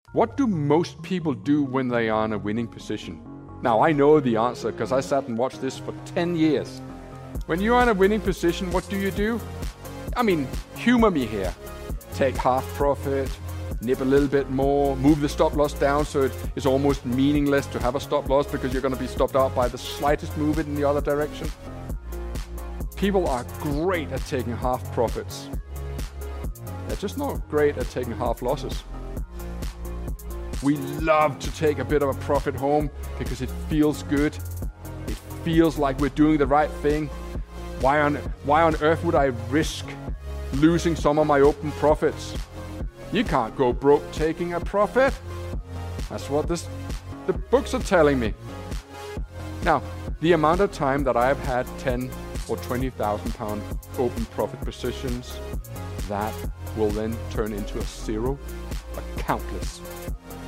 What do most people do when they are in a winning position? Now, I know the answer because I sat and watched this for 10 years. When you are in a winning position, what do? I mean, humor me here. Take half profit, nip a little bit more, move the stop loss down so it is almost meaningless to have a stop loss because you're going to be stopped out by the slightest movement in the other direction. People are great at taking half profits. They're just not great at taking half losses. We love to take a bit of a profit home because it feels good. It feels like we're doing the right thing. Why on earth would I risk losing some of my open profits? You can't go broke taking a profit. That's what the books are telling me. Now, the amount of time that I've had 10 or 20,000 pound open profit positions, that will then turn into a zero, are countless.